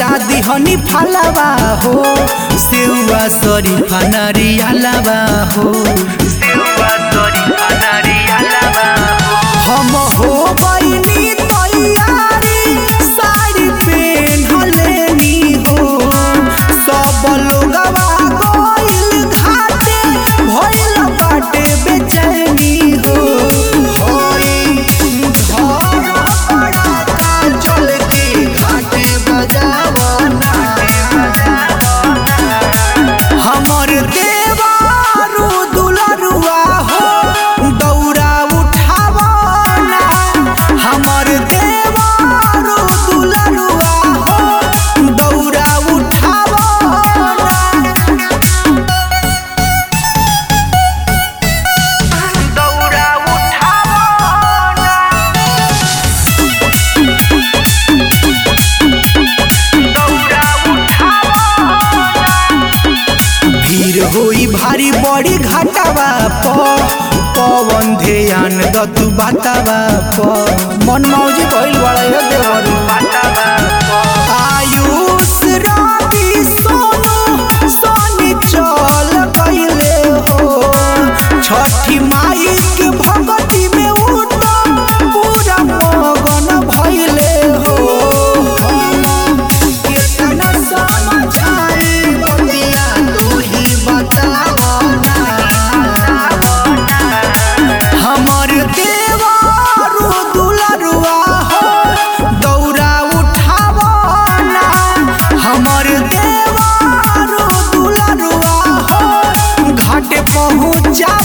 दौरा दिहनी फलवा हो सेवा शरीफा नरियलवा हो हम हो बनी तैयारी साड़ी पेन्हलेनी हो सब लोगवा गइल घाटे भइल बाटे बेचैनी हो होई घर पड़ाका चल के घाटे बजावना हमर देवारू दुलरुआ हो दौरा उठावना हमर देवारू दुलरुआ हो दौरा उठावना दौरा उठावना दौरा उठावना भीड़ होई भारी बड़ी घाटावा पवन ध्यान दतु बातावा मन मौजी भइल बड़ा देवर आयुष रवि सोनू सोनी चल गइले हो छठी माई के भगती में उठो पूरा मगन भइले हो कितना समझाई बतिया तू ही बतावना हमर देवारू दुलरुआ हो दौरा उठावना हमर देवारू दुलरुआ हो घाटे पहुँचा